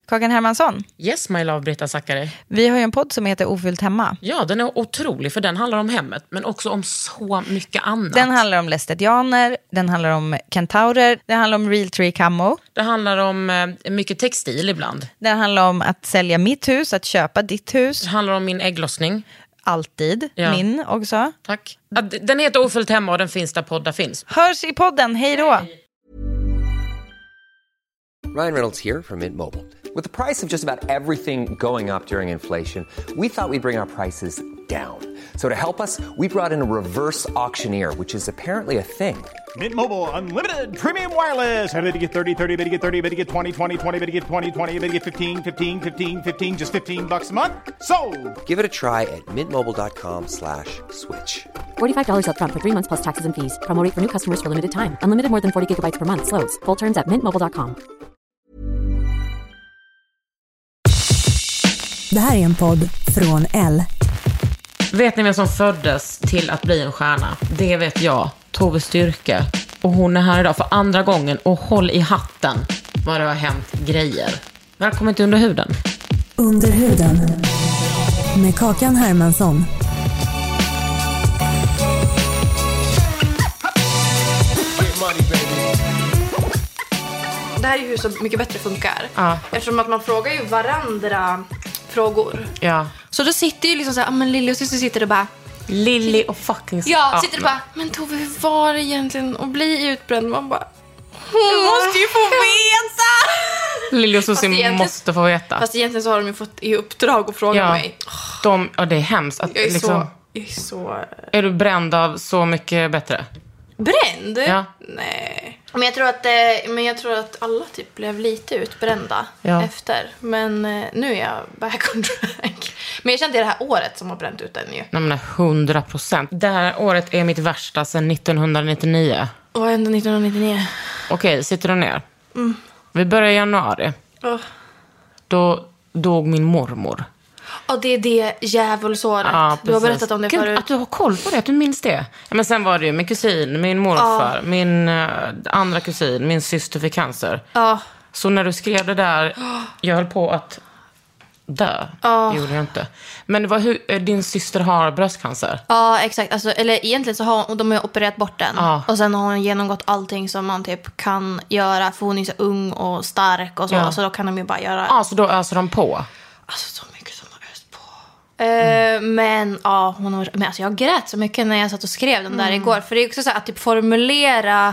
Kakan Hermansson. Yes, my love, Britta Zackari. Vi har ju en podd som heter Ofyllt hemma. Ja, den är otrolig för den handlar om hemmet, men också om så mycket annat. Den handlar om lästetianer, den handlar om kentaurer, den handlar om real tree camo. Det handlar om mycket textil ibland. Den handlar om att sälja mitt hus, att köpa ditt hus. Det handlar om min ägglossning. Alltid, min också. Tack. Den heter Ofyllt hemma och den finns där poddar finns. Hörs i podden, hej då! Ryan Reynolds here from Mint Mobile. With the price of just about everything going up during inflation, we thought we'd bring our prices down. So to help us, we brought in a reverse auctioneer, which is apparently a thing. Mint Mobile Unlimited Premium Wireless. How to get 30, 30, bit to get 30, bit to get 20, 20, 20, bit to get 20, 20, bit to get 15, 15, 15, 15, just $15 a month? Sold! Give it a try at mintmobile.com/switch. $45 up front for 3 months plus taxes and fees. Promo rate for new customers for limited time. Unlimited more than 40 gigabytes per month. Slows full terms at mintmobile.com. Det här är en podd från L. Vet ni vem som föddes till att bli en stjärna? Det vet jag, Tove Styrke. Och hon är här idag för andra gången. Och håll i hatten vad det har hänt grejer. Välkommen till Under huden. Under huden med Kakan Hermansson. Det här är ju hur så mycket bättre funkar. Ja. Eftersom att man frågar ju varandra frågor. Ja. Så då sitter ju liksom så här, men Lilly och syster sitter och bara... Lilly och fucking... Ja, sitter och bara, men Tove, hur var det egentligen att bli utbränd? Man bara, hon måste ju få veta! Lilly och Susie måste få veta. Fast egentligen så har de ju fått i uppdrag att fråga mig. Det är hemskt. Att, Jag är liksom, så... Är du bränd av Så mycket bättre? Bränd? Ja. Nej. Men jag tror att alla typ blev lite utbrända efter. Men nu är jag back on track. Men jag kände det här året som har bränt ut den ju. Nej, men 100%. Det här året är mitt värsta sedan 1999. Vad hände 1999? Okej, sitter du ner? Vi börjar i januari. Då dog min mormor. Och det är det djävulsåret. Ja, du har berättat om det förut. Att du har koll på det, att du minns det. Ja, men sen var det ju min kusin, min morfar, min andra kusin, min syster fick cancer. Så när du skrev det där, jag höll på att dö. Det gjorde jag inte. Men det var din syster har bröstcancer. Ja, exakt. Alltså, eller egentligen så har de har opererat bort den. Och sen har hon genomgått allting som man typ kan göra. För hon är så ung och stark och så. Så då kan de ju bara göra... Så då öser de på. Alltså så mycket som har öst på. Men alltså, jag grät så mycket när jag satt och skrev den där igår. För det är också så här, att typ formulera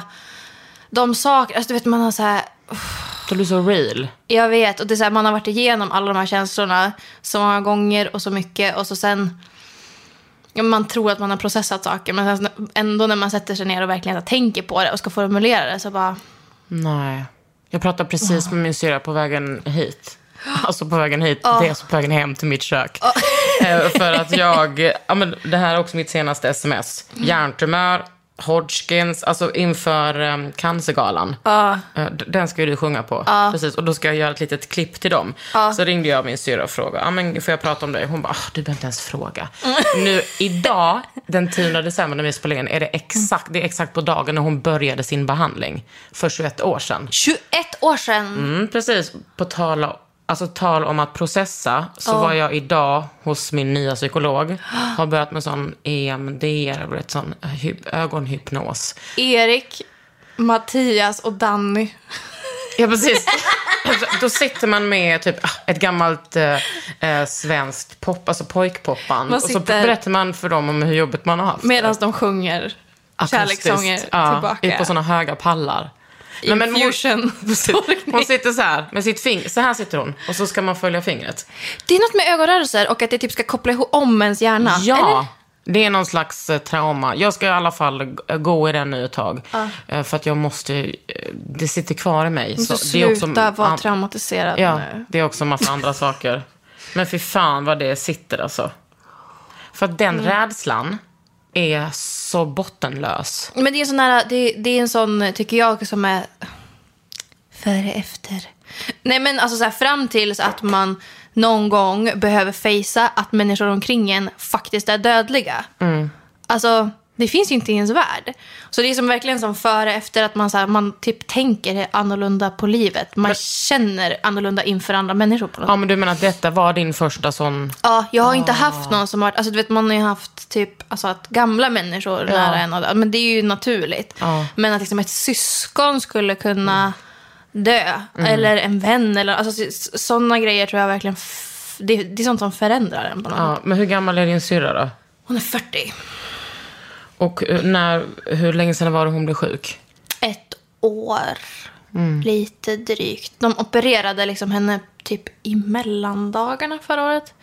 de saker. Alltså du vet, man har så här... Det blir så real. Jag vet, och det är så här, man har varit igenom alla de här känslorna så många gånger och så mycket. Och så sen... Ja, man tror att man har processat saker. Men sen, ändå när man sätter sig ner och verkligen tänker på det och ska formulera det så bara... Nej. Jag pratade precis med min syra på vägen hit. Alltså på vägen hit, det är alltså på vägen hem till mitt kök. För att det här är också mitt senaste sms. Hjärntumör, Hodgkins, alltså inför cancergalan. Den ska ju du sjunga på. Precis, och då ska jag göra ett litet klipp till dem. Så ringde jag min syra och frågade, men får jag prata om det? Hon bara, du behöver inte ens fråga. Nu, idag, den 10 december när vi spelar in, det är exakt på dagen när hon började sin behandling. För 21 år sedan. 21 år sedan? Precis, på tal om att processa, så var jag idag hos min nya psykolog. Har börjat med sån EMDR, sån ögonhypnos. Erik, Mattias och Danny. Ja, precis. Då sitter man med typ ett gammalt svenskt pop, alltså pojkpoppan. Och så berättar man för dem om hur jobbigt man har haft. Medan de sjunger kärlekssånger tillbaka. På såna höga pallar. Men Fusion. Hon sitter så här med sitt finger. Så här sitter hon. Och så ska man följa fingret. Det är något med ögonrörelser och att det typ ska koppla ihop om ens hjärna. Ja, eller? Det är någon slags trauma. Jag ska i alla fall gå i den nu ett tag. För att jag måste... Det sitter kvar i mig. Så sluta vara traumatiserad nu. Det är också en massa andra saker. Men för fan vad det sitter alltså. För att den rädslan är så bottenlös. Men det är en sån här, det är en sån, tycker jag, som är före efter. Nej, men alltså så här, fram tills att man någon gång behöver fejsa att människor omkring en faktiskt är dödliga. Alltså, Det finns ju inte i ens värld. Så det är som verkligen som före efter att man, så här, man typ tänker annorlunda på livet. Man känner annorlunda inför andra människor på något. Ja, men du menar att detta var din första sån... Ja, jag har inte haft någon som har... Alltså du vet, man har ju haft typ alltså, att gamla människor nära en. Men det är ju naturligt. Ja. Men att liksom ett syskon skulle kunna dö. Eller en vän. Eller, alltså, sådana grejer tror jag verkligen... Det är sånt som förändrar en på något sätt. Men hur gammal är din syrra då? Hon är 40. Och hur länge sedan var det hon blev sjuk? 1 år. Lite drygt. De opererade liksom henne typ i mellandagarna förra året.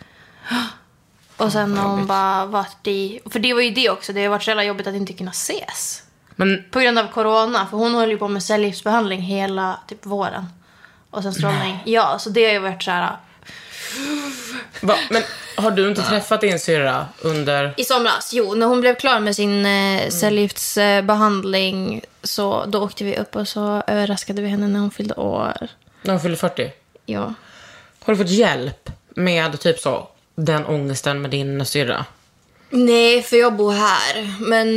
Och sen har hon bara varit i... För det var ju det också. Det har varit så jävla jobbigt att inte kunna ses. Men... På grund av corona. För hon höll ju på med cellgiftsbehandling hela typ våren. Och sen strålning. Ja, så det har ju varit så här... Men har du inte träffat din syrra under... I somras, jo. När hon blev klar med sin cellgiftsbehandling så då åkte vi upp och så överraskade vi henne när hon fyllde år. När hon fyllde 40? Ja. Har du fått hjälp med typ så den ångesten med din syrra? Nej, för jag bor här. Men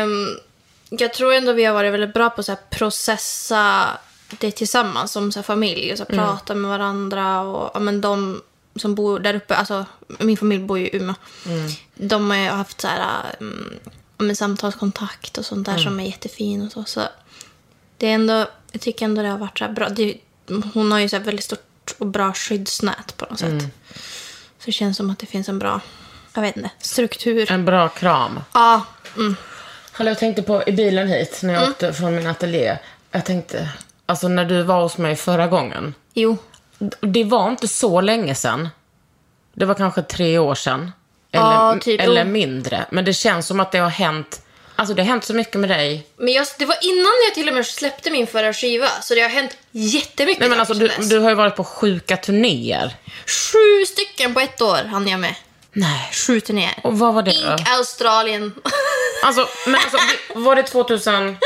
jag tror ändå vi har varit väldigt bra på att processa det tillsammans som så här, familj. Och så prata med varandra. Och ja, men de som bor där uppe, alltså min familj bor ju i Umeå. De har ju haft så här med samtalskontakt och sånt där som är jättefin och så. Så det är ändå, jag tycker ändå det har varit så här bra. Hon har ju så här väldigt stort och bra skyddsnät på något sätt. Så det känns som att det finns en bra, jag vet inte, struktur. En bra kram. Ja. Jag tänkte på i bilen hit när jag åkte från min ateljé. Jag tänkte, alltså när du var hos mig förra gången. Jo. Det var inte så länge sedan. Det var kanske 3 år sedan. Eller mindre. Men det känns som att det har hänt. Alltså det har hänt så mycket med dig. Men det var innan jag till och med släppte min förra skiva. Så det har hänt jättemycket. Nej, men alltså du har ju varit på sjuka turnéer. 7 stycken på 1 år hann jag med. Nej. 7 turnéer. Och vad var det då? Australien. Alltså var det 2018?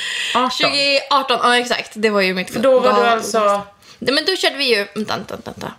2018, ja exakt. Det var ju mitt... Då var du alltså... Men då körde vi ju... Vänta.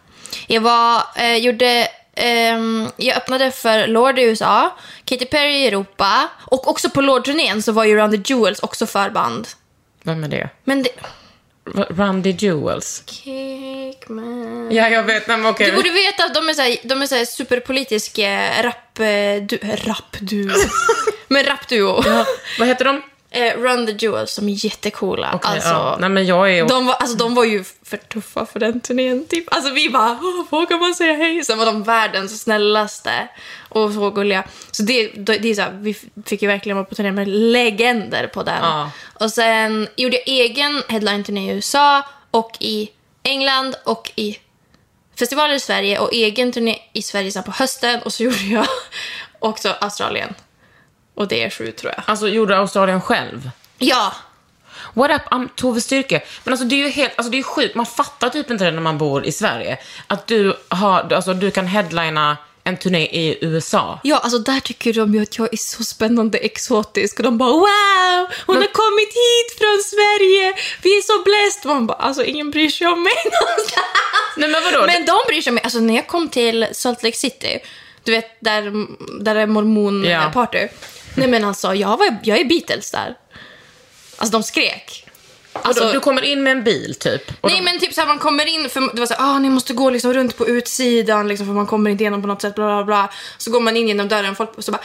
Jag öppnade för Lord i USA, Katy Perry i Europa. Och också på Lord-turnén så var ju Run the Jewels också förband. Vem är det? Men det... Run the Jewels. Kickman. Ja, jag vet. Men okej. Du borde veta att de är så här superpolitiska rapduo. Men rapduo. Ja. Vad heter de? Run the Jewels, som är jättecoola. Okay, alltså, ja. Nej, men jag är... de var ju för tuffa för den turnén typ. Alltså vi bara, vågar man säga hej? Sen var de världens snällaste och så gulliga. Så det är så här, vi fick ju verkligen vara på turné med legender på den. Ja. Och sen gjorde jag egen headline-turné i USA och i England och i festivaler i Sverige och egen turné i Sverige sen på hösten. Och så gjorde jag också Australien. Och det är 7 tror jag. Alltså gjorde Australien själv? Ja. What up, Tove Styrke. Men alltså det är ju helt, alltså det är sjukt. Man fattar typ inte det när man bor i Sverige. Att du kan headlina en turné i USA. Ja, alltså där tycker de ju att jag är så spännande exotisk. Och de bara, wow, hon har kommit hit från Sverige. Vi är så blessed. Man bara, alltså ingen bryr sig om mig någonstans. Nej, men vadå? Men de bryr sig om mig. Alltså när jag kom till Salt Lake City, du vet, där är mormonparty. Ja. Nej men alltså, jag är Beatles där. Alltså de skrek. Alltså, du kommer in med en bil typ? Nej men typ såhär, man kommer in för det var såhär, ni måste gå liksom runt på utsidan liksom, för man kommer inte igenom på något sätt, bla bla bla. Så går man in genom dörren, folk så bara...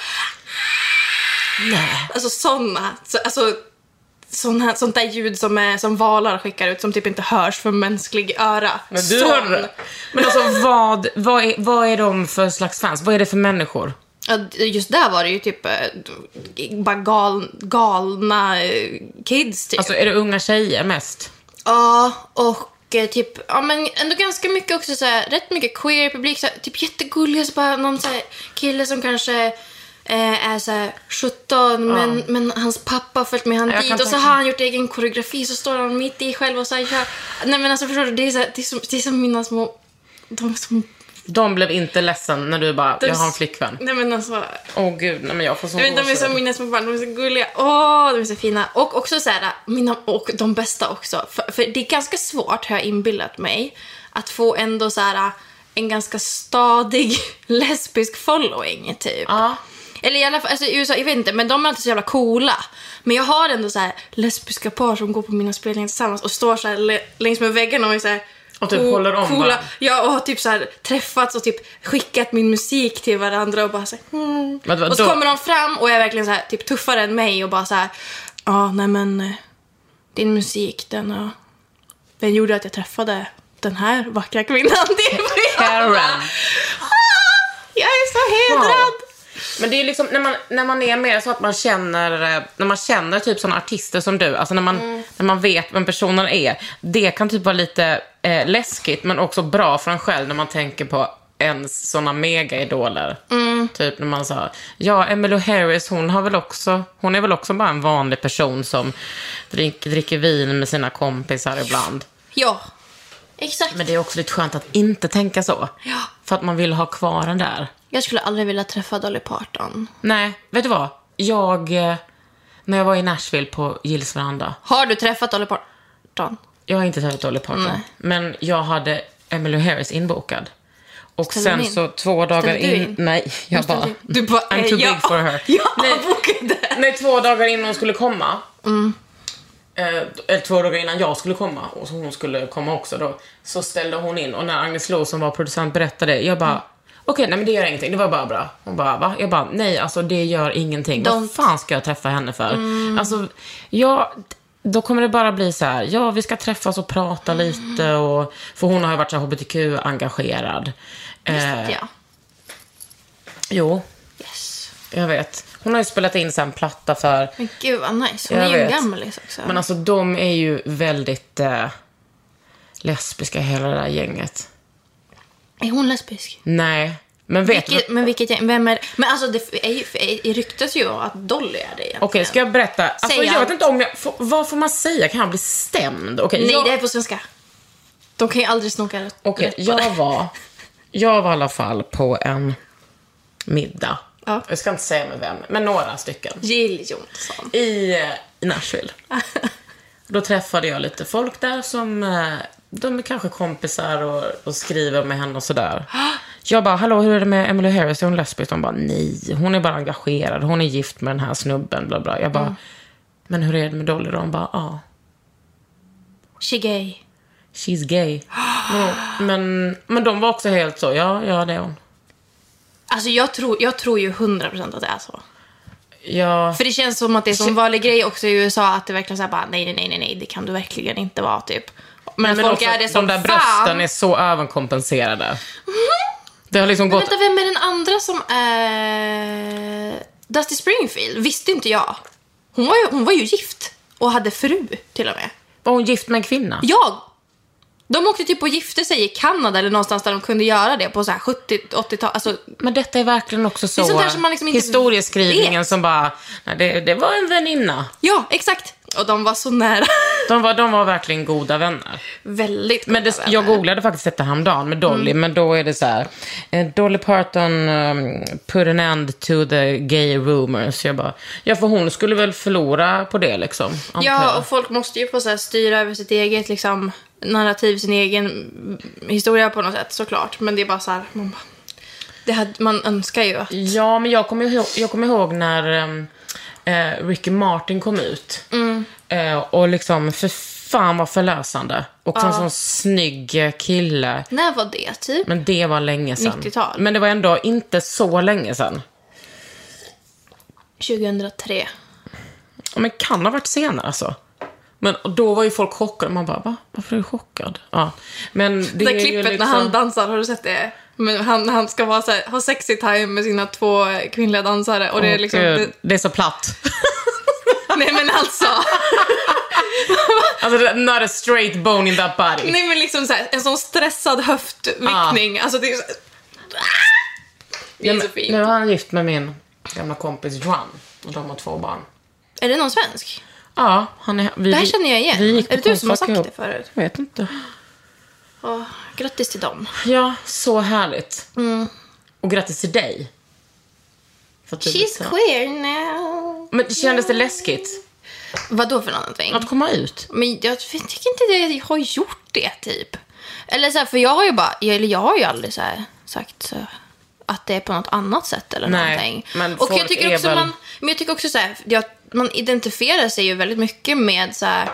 Nej. Alltså sånt där ljud som valar skickar ut, som typ inte hörs för mänsklig öra. Men du hör det. Men alltså vad är de för slags fans? Vad är det för människor? Just där var det ju typ bara galna kids typ. Alltså är det unga tjejer mest? Ja, och typ, ja men ändå ganska mycket också så här, rätt mycket queer publik, så här, typ jättegulliga, så bara någon så här kille som kanske är så här 17 men hans pappa har följt med han dit och så har han gjort egen koreografi, så står han mitt i själv och så här, nej men alltså förstår du, det är som mina små de blev inte ledsen när du bara, jag har en flickvän. Nej men alltså... Gud, nej men jag får så... de är så mina små barn, de är så gulliga. De är så fina. Och också så här, och de bästa också. För det är ganska svårt, har jag inbillat mig, att få ändå så här en ganska stadig lesbisk following typ. Eller i alla fall, alltså i USA, jag vet inte, men de är inte så jävla coola. Men jag har ändå så här lesbiska par som går på mina spelningar tillsammans och står så här längs med väggarna och är så här och typ håller om coola. varandra. Ja, och har typ så här träffats och typ skickat min musik till varandra och bara så här, och så kommer de fram och är verkligen så här typ tuffare än mig och bara så här, nej men din musik den gjorde att jag träffade den här vackra kvinnan. Karen. Jag är så hedrad. Men det är liksom när man är mer så att man känner typ såna artister som du, alltså när man vet vem personen är, det kan typ vara lite läskigt men också bra för en själv när man tänker på ens såna mega-idoler. Typ när man sa, Emmylou Harris, hon är väl också bara en vanlig person som dricker vin med sina kompisar ibland. Ja, exakt. Men det är också lite skönt att inte tänka så. Ja. För att man vill ha kvar den där. Jag skulle aldrig vilja träffa Dolly Parton. Nej, vet du vad? När jag var i Nashville på Gills veranda. Har du träffat Dolly Parton? Jag har inte träffat Dolly Parton. Nej. Men jag hade Emmylou Harris inbokad. Och Ställde sen så 2 dagar in... Nej, jag bara... Du bara, I'm too big for her. Jag bokade. Nej, 2 dagar innan hon skulle komma. Eller 2 dagar innan jag skulle komma. Och så hon skulle komma också då. Så ställde hon in. Och när Agnes Lo som var producent berättade, jag bara... Okej, nej men det gör ingenting, det var bara bra. Hon bara, va? Jag bara, nej alltså det gör ingenting. Vad fan ska jag träffa henne för? Alltså, då kommer det bara bli så här, vi ska träffas och prata lite. Och, för hon har ju varit så HBTQ-engagerad. Ja. Jo. Yes. Jag vet. Hon har ju spelat in sen platta för... Men gud vad nice, hon jag är ju vet. gammal också. Men alltså de är ju väldigt lesbiska hela det där gänget. Är hon lesbisk? Nej. Men vilket gäng? Vem är... Men alltså det ryktas ju att Dolly är det egentligen. Okej, ska jag berätta? Alltså, jag vet inte om vad får man säga? Kan jag bli stämd? Okay, nej, det är på svenska. De kan ju aldrig snoka rätt. Okej, jag var i alla fall på en middag. Ja. Jag ska inte säga med vem, men några stycken. Jill Johnson. I Nashville. Då träffade jag lite folk där som... de är kanske kompisar och skriver med henne och sådär. Jag bara, hallå, hur är det med Emmylou Harris? Är hon lesbisk? De bara, nej, hon är bara engagerad. Hon är gift med den här snubben, bla bla. Jag bara, men hur är det med Dolly? De bara, She gay. She's gay. Men de var också helt så, ja det är hon. Alltså jag tror ju 100% att det är så. Ja. För det känns som att det är som vanlig grej också i USA, att det verkligen så här bara, nej, det kan du verkligen inte vara typ. Men folk också, är det som de där fan. brösten är så överkompenserade. Det har liksom gått... Vänta, vem är den andra som är... Dusty Springfield? Visste inte jag. Hon var ju gift och hade fru till och med. Var hon gift med en kvinna? Ja. De åkte typ och gifte sig i Kanada eller någonstans där de kunde göra det på så här 70-80-tal. Alltså, men detta är verkligen också så... Det är sånt där som man liksom inte historieskrivningen vet. Som bara... Nej, det var en väninna. Ja, exakt. Och de var så nära. De var verkligen goda vänner. Väldigt goda men vänner. Jag googlade faktiskt detta häromdagen med Dolly. Men då är det så här... Dolly Parton put an end to the gay rumors. Jag bara... Ja, för hon skulle väl förlora på det liksom. Ja, och folk måste ju få så här styra över sitt eget liksom, narrativ, sin egen historia på något sätt, såklart. Men det är bara så här... Man önskar ju att... Ja, men jag kommer ihåg när... Ricky Martin kom ut och liksom för fan var förlösande och en sån snygg kille. När var det typ? Men det var länge sedan. 90-tal. Men det var ändå inte så länge sedan. 2003. Ja, men kan ha varit senare alltså. Men då var ju folk chockade. Man bara, va? Varför är du chockad? Ja. Men det där är klippet ju liksom... när han dansar, har du sett det? Men han ska vara så här, ha sexy time med sina 2 kvinnliga dansare. Och det är liksom... Det är så platt. Nej, men alltså... Alltså, not a straight bone in that body. Nej, men liksom så här, en sån stressad höftvickning. Alltså, det är så... Det är så fint. Nu är han gift med min gamla kompis Juan. Och de har 2 barn. Är det någon svensk? Ja, han är... Det här känner jag igen. Är det du som har sagt det förut? Jag vet inte. Grattis till dem. Ja, så härligt. Och grattis till dig. She's queer now. Men kändes det läskigt? Vadå för någonting? Att komma ut? Men jag tycker inte det. Jag har gjort det typ. Eller så här, för jag har ju aldrig så här sagt så. att det är på något annat sätt eller någonting. Men och jag tycker också men jag tycker också så här, man identifierar sig ju väldigt mycket med så här,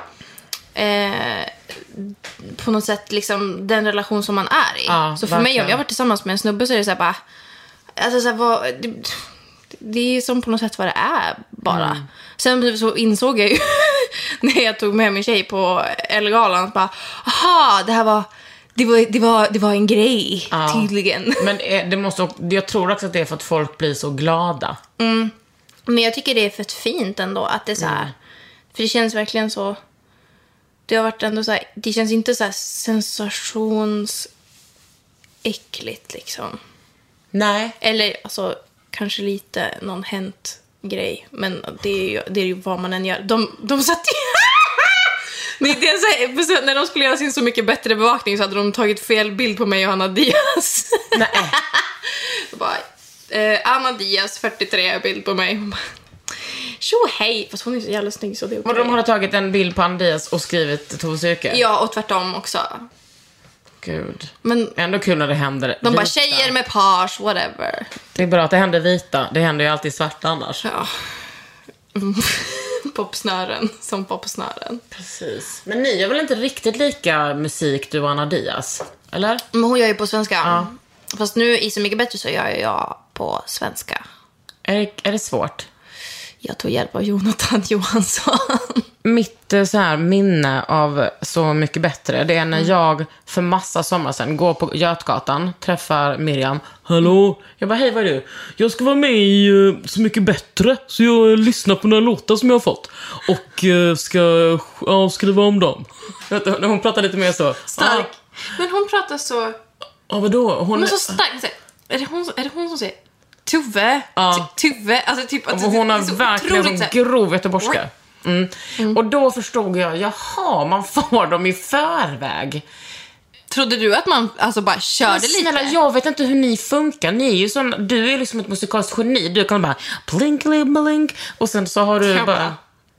på något sätt liksom den relation som man är i. Ja, så för mig, om jag var tillsammans med en snubbe, så är det så här bara, alltså så här, det är som på något sätt vad det är bara. Sen så insåg jag ju när jag tog med min tjej på Ellegalan, bara, aha, det var en grej, tydligen. Men jag tror också att det är för att folk blir så glada. Men jag tycker det är för fint ändå att det är så här, för det känns verkligen så. Det har varit ändå så här, det känns inte så här sensationsäckligt liksom. Nej. Eller alltså kanske lite någon hänt grej, men det är ju vad man än gör. De satt ju det är så här, när de skulle göra sin Så mycket bättre bevakning så hade de tagit fel bild på mig och Anna Diaz. Nej. Bara, Anna Diaz 43 bild på mig. Tjo hej, fast hon är så jävla snygg så det är okej. Och de har tagit en bild på Anna Diaz och skrivit Tove Styrke. Ja, och tvärtom också. Gud. Men ändå kul när det händer de vita. Bara tjejer med page, whatever. Det är bra att det händer vita. Det händer ju alltid svarta annars. Ja. Popsnören, som popsnören. Precis. Men ni är väl inte riktigt lika musik, du och Anna Diaz? Eller? Men hon gör ju på svenska. Ja. Fast nu i Så mycket bättre så gör jag på svenska. Är det svårt? Jag tog hjälp av Jonathan Johansson. Mitt så här minne av Så mycket bättre, det är när jag för massa sommar sedan går på Götgatan, träffar Miriam. Hallå? Jag bara, hej, vad är du? Jag ska vara med i Så mycket bättre, så jag lyssnar på några låtar som jag har fått. Och ska skriva om dem. Hon pratar lite mer så. Stark. Men hon pratar så... Ja, vadå? Hon är så stark. Är det hon som säger... Tuve. Tuve. Alltså, typ, och hon har verkligen en grov göteborgska. Och då förstod jag, jaha, man får dem i förväg. Trodde du att man alltså bara körde lite? Snälla, jag vet inte hur ni funkar. Ni är ju sån, du är liksom ett musikaliskt geni. Du kan bara blinkly blink och sen så har du bara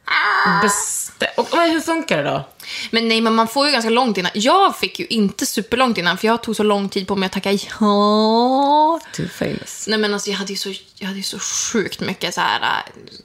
men hur funkar det då? Men nej, men man får ju ganska långt innan. Jag fick ju inte superlångt innan, för jag tog så lång tid på mig att tacka ja. Too famous. Nej, men alltså jag hade ju så sjukt mycket så här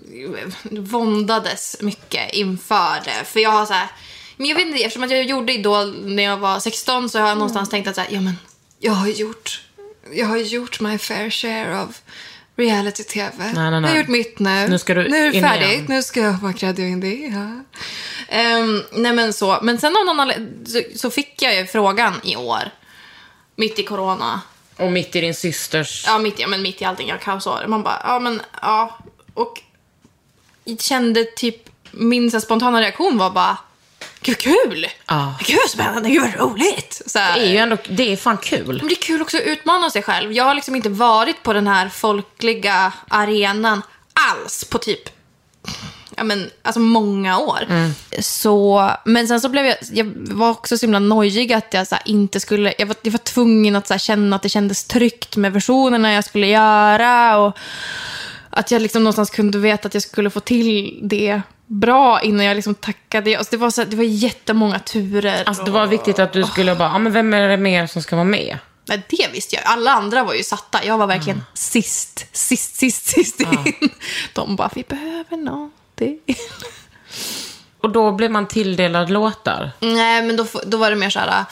våndades mycket inför det. För jag har så här, men jag vet inte, eftersom att jag gjorde Idol när jag var 16, så har jag någonstans tänkt att så här, ja men jag har gjort my fair share av reality-tv. Nej. Jag har gjort mitt nu. Nu är det färdigt. Igen. Nu ska jag vara kreddig in det. Ja. Nej, men så. Men sen av någon så fick jag ju frågan i år. Mitt i corona. Och mitt i din systers... Ja, mitt i allting. Jag kaosår. Man bara, ja. Och jag kände typ, min så spontana reaktion var bara, gud kul! Gud vad spännande, gud vad roligt! Så här, det är ju ändå, det är fan kul. Men det är kul också att utmana sig själv. Jag har liksom inte varit på den här folkliga arenan alls på typ, ja men, alltså många år. Så, men sen så blev jag var också så himla nojig att jag så här, inte skulle, jag var tvungen att så här, känna att det kändes tryggt med versionerna jag skulle göra, och att jag liksom någonstans kunde veta att jag skulle få till det bra innan jag liksom tackade. Alltså det var jättemånga turer. Alltså det var viktigt att du skulle bara, men vem är det mer som ska vara med? Nej, det visste jag. Alla andra var ju satta. Jag var verkligen sist in. De bara, vi behöver någonting. Och då blev man tilldelad låtar? Nej, men då var det mer så här,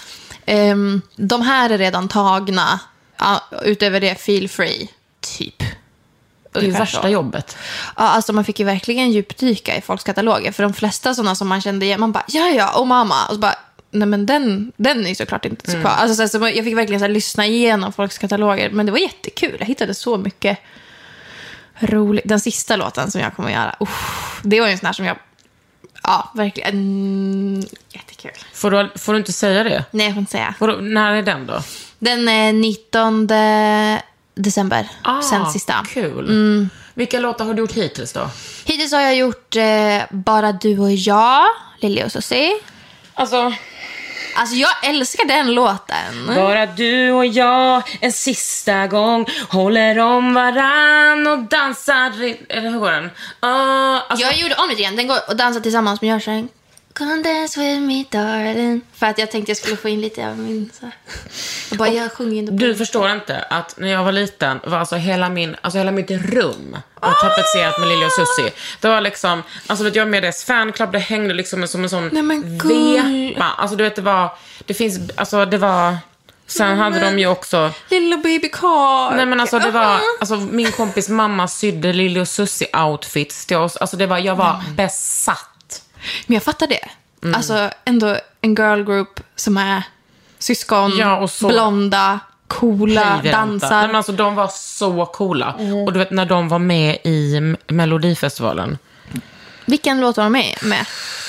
de här är redan tagna. Utöver det, feel free. Typ. Det är ju värsta jobbet. Ja, alltså man fick ju verkligen djupdyka i folks kataloger. För de flesta sådana som man kände igen, man bara, ja, och mamma. Och så bara, nej men den är ju såklart inte så kvar. Alltså, så jag fick verkligen så här, lyssna igenom folks kataloger. Men det var jättekul. Jag hittade så mycket roligt. Den sista låten som jag kommer att göra, det var ju en sån här som jag, ja, verkligen jättekul. Får du inte säga det? Nej, jag får inte säga. När är den då? Den är 19 december, sen sista. Kul. Vilka låtar har du gjort hittills då? Hittills har jag gjort Bara du och jag, Lili och Susie. Alltså jag älskar den låten. Bara du och jag en sista gång håller om varann och dansar. Eller hur går den? Jag gjorde om det igen. Den går och dansar tillsammans med Görseng. Come on dance with me darling. För att jag tänkte jag skulle få in lite av min så här. Jag sjunger ändå. Du förstår inte att när jag var liten var alltså hela mitt rum var tapetserat med Lili och Susie. Det var liksom, alltså vet jag med dess fanclub, det hängde liksom som en sån vepa. Alltså du vet det var sen hade de ju också Lilla baby car. Nej men alltså det var alltså min kompis mamma sydde Lili och Susie outfits till oss. Alltså det var jag var besatt. Men jag fattar det. Alltså ändå en girl group som är syskon, och så blonda, coola, dansar. Nej, men alltså de var så coola. Och du vet när de var med i Melodifestivalen. Vilken låt var de med?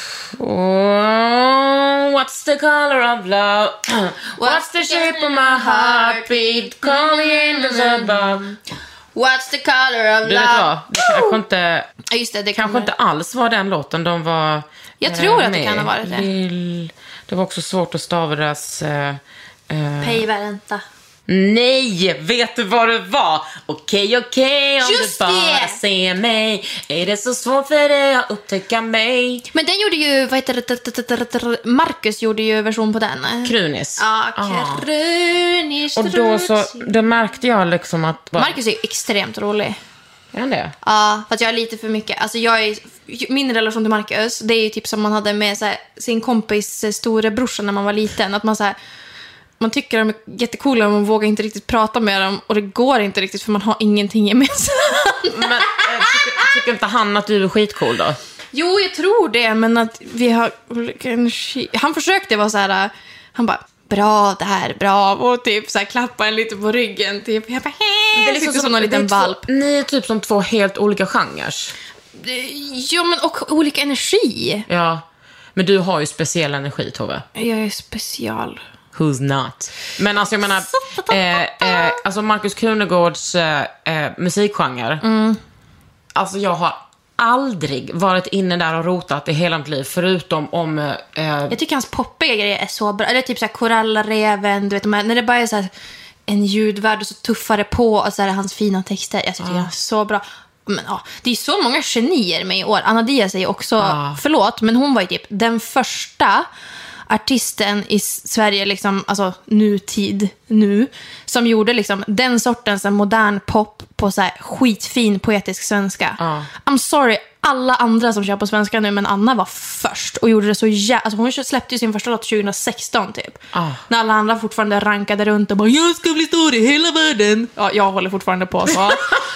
Oh, what's the color of love? What's the shape of my heartbeat? Call me invisible. What's the color of love? Du vet vad? Det kanske inte... Just det kanske inte alls var den låten de var. Jag tror att det kan ha varit det. Det var också svårt att stava deras Pejvärenta. Nej, vet du vad det var? Okej, om just du bara det! ser mig. Är det så svårt för dig att upptäcka mig? Men den gjorde ju, vad heter det? Marcus gjorde ju version på den. Krunis. Ja, Krunis. Och då märkte jag liksom att... Marcus är ju extremt rolig. Är han det? Ja, för att jag är lite för mycket. Alltså min relation till Marcus, det är ju typ som man hade med så här, sin kompis storebrorsa när man var liten. Att man så här, man tycker de är jättecoola och man vågar inte riktigt prata med dem. Och det går inte riktigt för man har ingenting gemensamt. Men tycker inte han att du är skitcool då? Jo, jag tror det. Men att vi har olika energi. Han försökte vara så här. Han bara, bra där, bra. Och typ så här klappa en lite på ryggen. Typ. Jag bara, det är liksom som en liten valp. Ni är typ som två helt olika genrer. Ja, men och olika energi. Ja, men du har ju speciell energi, Tove. Jag är special. Who's not? Men alltså jag menar alltså Marcus Krunegårds musikgenre. Alltså jag har aldrig varit inne där och rotat i hela mitt liv förutom om jag tycker hans poppiga grejer är så bra. Eller typ så här Korallreven, du vet när det bara är så här en ljudvärld och så tuffar det på och så är det hans fina texter. Jag tycker det är så bra. Men det är så många genier med i år. Anna Diaz är ju också förlåt, men hon var ju typ den första artisten i Sverige liksom, alltså nu som gjorde liksom den sortens modern pop på så här skitfin poetisk svenska. I'm sorry alla andra som kör på svenska nu, men Anna var först och gjorde det så alltså hon släppte ju sin första låt 2016 typ. När alla andra fortfarande rankade runt och bara jag ska bli stor i hela världen. Ja, jag håller fortfarande på så.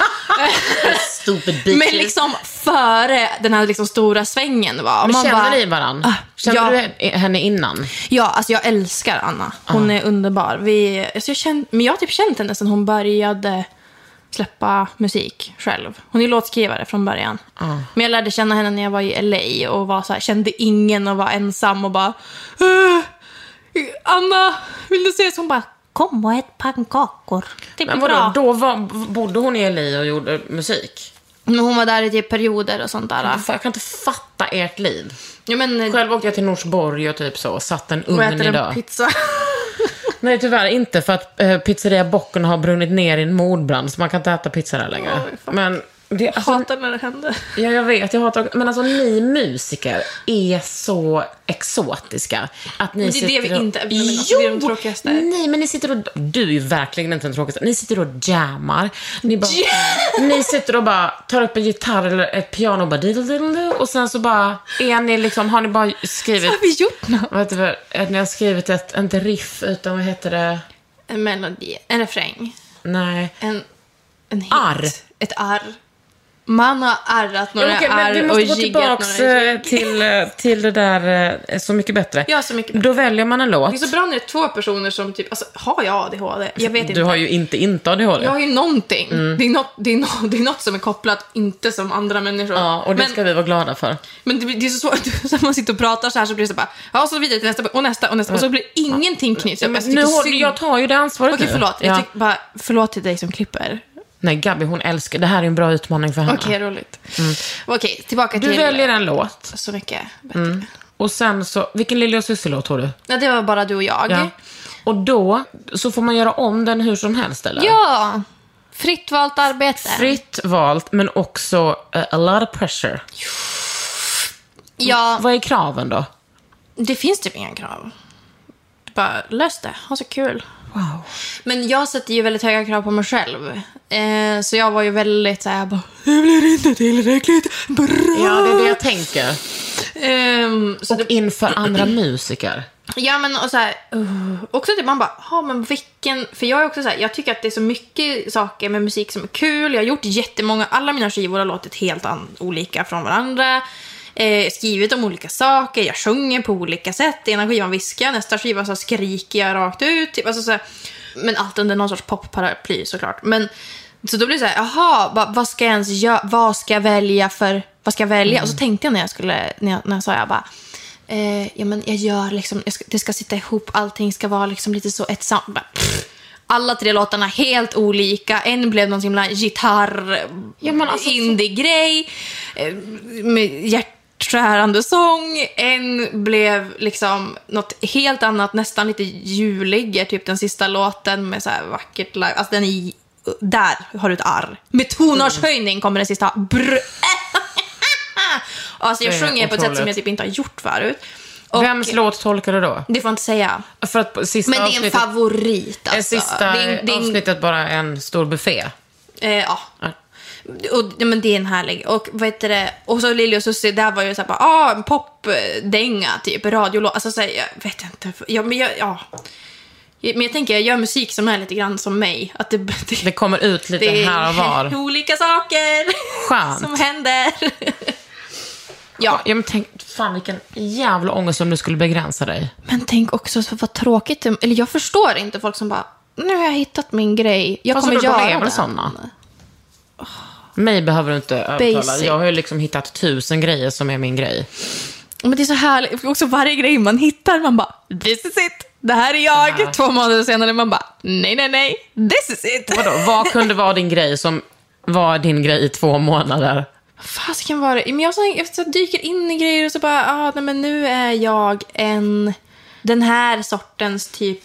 Stupid bitches. Men liksom före den här liksom stora svängen var. Men känner ni varann? Känner du henne innan? Ja, alltså jag älskar Anna. Hon är underbar. Men jag har typ känt henne sedan hon började släppa musik själv. Hon är låtskrivare från början. Men jag lärde känna henne när jag var i LA och var så här, kände ingen och var ensam och bara Anna, vill du ses? Hon bara kom och ett pannkakor. Men vadå, då bodde hon i LA och gjorde musik? Men hon var där i typ perioder och sånt där. Jag kan inte fatta ert liv. Ja, men, själv åkte jag till Norsborg och typ så satt en ugn idag. En pizza. Nej, tyvärr inte, för att pizzeria Bocken har brunnit ner i en mordbrand så man kan inte äta pizza där längre. Men det, alltså, jag hatar när det händer. Ja, jag vet, jag hatar. Men alltså ni musiker är så exotiska att ni sitter. Det är det vi inte är. Jo, vi är de tråkigaste. Nej, men ni sitter och du är ju verkligen inte den tråkigaste. Ni sitter och jammar. Ni sitter och bara tar upp en gitarr eller ett piano och bara och sen så bara är ni liksom, har ni bara skrivit. Så har vi gjort något. Vet du, ni har skrivit inte riff utan vad heter det? En melodi, en refräng. Nej. En hit. Arr. Ett arr. Man har arrat några arr och jiggat några till det där Så mycket bättre. Ja, Så mycket bättre. Då väljer man en låt. Det är så bra när det är två personer som typ, alltså, har jag ADHD? Jag vet inte. Du har ju inte ADHD. Jag har ju någonting. Det är något som är kopplat, inte som andra människor. Ja, och det ska vi vara glada för. Men det är så svårt, så man sitter och pratar så här så blir det så bara, ja, så vidare till nästa och nästa och så blir ingenting knyts. Jag tar ju det ansvaret. Okej, förlåt. Jag tycker bara, förlåt till dig som klipper. Nej, Gabi, hon älskar. Det här är en bra utmaning för henne. Okej, roligt. Okej, tillbaka till... Du väljer en låt. Så mycket bättre. Och sen så... Vilken Lili och Susie-låt tror du? Ja, det var bara du och jag. Ja. Och då så får man göra om den hur som helst, eller? Ja! Fritt valt arbete. Fritt valt, men också a lot of pressure. Ja. Vad är kraven då? Det finns typ inga krav. Bara lös det, ha så kul. Wow. Men jag sätter ju väldigt höga krav på mig själv. Så jag var ju väldigt så här, jag blir inte tillräckligt bra. Ja, det är det jag tänker. Så och inför andra musiker. Ja, men och så här, också typ man bara, men vilken, för jag är också så här, jag tycker att det är så mycket saker med musik som är kul. Jag har gjort jättemånga, alla mina skivor har låtit helt olika från varandra. Skrivit om olika saker, jag sjunger på olika sätt. Ena skivan viskar, nästa skiva så skriker jag rakt ut typ, alltså så här, men allt under någon sorts popparaply såklart. Men så då blir det så här, vad ska jag ens göra, vad ska jag välja? Och så tänkte jag när jag sa, jag bara ja, men jag gör liksom, det ska sitta ihop, allting ska vara liksom lite så ett samt. Alla 3 låtarna helt olika. En blev någon himla gitarr, indie-grej med hjärtskärande sång. En blev liksom något helt annat, nästan lite julig, typ den sista låten med så här vackert live. Alltså den är, där har du ett arr. Med tonartshöjning kommer den sista. Alltså jag sjunger på ett sätt som jag typ inte har gjort förut. Och vems låt tolkar du då? Det får jag inte säga. För att sista men det är en favorit alltså. Är sista avsnittet bara en stor buffé? Ja. Men det är en härlig. Och vad heter det? Och så Lili och Susie, där var ju så här en popdänga typ, radiolåt. Alltså så här, jag vet inte. Men jag tänker, jag gör musik som är lite grann som mig. Att det kommer ut lite här och var. Det är olika saker. Skönt. Som händer. Ja, men tänk, fan vilken jävla ångest om du skulle begränsa dig. Men tänk också vad tråkigt. Eller jag förstår inte folk som bara, nu har jag hittat min grej. Jag kommer göra det. Såna. Mig behöver du inte övertala. Jag har ju liksom hittat 1000 grejer som är min grej. Men det är så härligt. Också varje grej man hittar, man bara, this is it. Det här är jag. 2 månader senare man bara, nej. This is it. Vadå? Vad kunde vara din grej som var din grej i 2 månader? Vad kan vara det? Men jag så dyker in i grejer och så bara, nej, men nu är jag den här sortens typ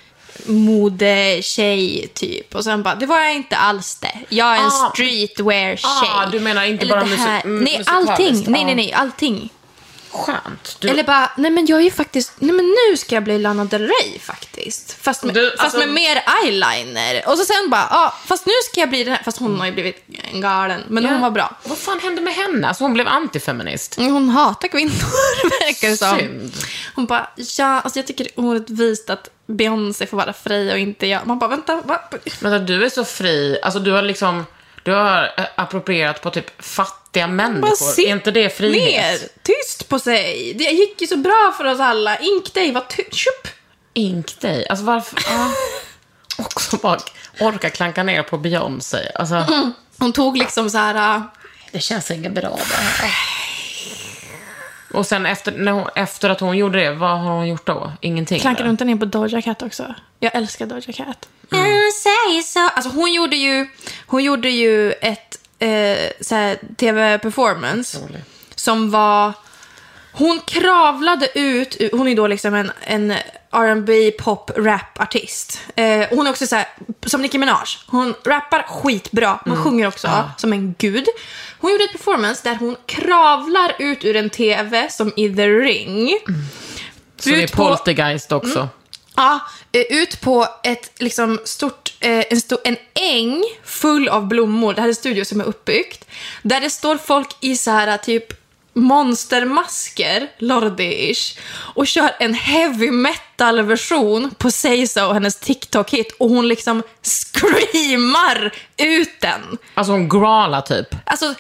modetjej typ. Och sen bara, det var jag inte alls det. Jag är en streetwear-tjej. Du menar inte bara nej, allting. Nej, allting. Skönt. Eller bara, nej men jag är ju faktiskt, nej men nu ska jag bli Lana Del Rey faktiskt. Fast med mer eyeliner. Och så sen bara, fast nu ska jag bli den här. Fast hon har ju blivit en galen. Men hon var bra. Vad fan hände med henne? Alltså hon blev antifeminist. Hon hatar kvinnor, verkar det som. Synd. Hon bara, alltså jag tycker det är orättvist att Beyoncé får vara fri och inte jag. Man bara, vänta, va? Men du är så fri. Alltså du har approprierat på typ fattiga människor. Är inte det frihet? Ner, tyst på sig. Det gick ju så bra för oss alla. Ink dig, vad Ink dig? Alltså varför? Också bara orka klanka ner på Beyoncé. Alltså. Hon tog liksom så här. Det känns inget bra där. Och sen efter att hon gjorde det, vad har hon gjort då? Ingenting. Klankade hon inte ner på Doja Cat också? Jag älskar Doja Cat. Alltså hon gjorde ju ett så här tv-performance som var, hon kravlade ut, hon är då liksom en R&B pop rap artist. Hon är också så här, som Nicki Minaj. Hon rappar skitbra, hon sjunger också som en gud. Hon gjorde ett performance där hon kravlar ut ur en tv som i The Ring. Så det är Poltergeist också. Ja, ut på ett liksom stort, en äng full av blommor. Det här är en studio som är uppbyggt. Där det står folk i så här typ monstermasker, Lordi-ish, och kör en heavy metal-version på Say So, hennes TikTok-hit. Och hon liksom screamar ut den. Alltså hon growlar typ. Alltså,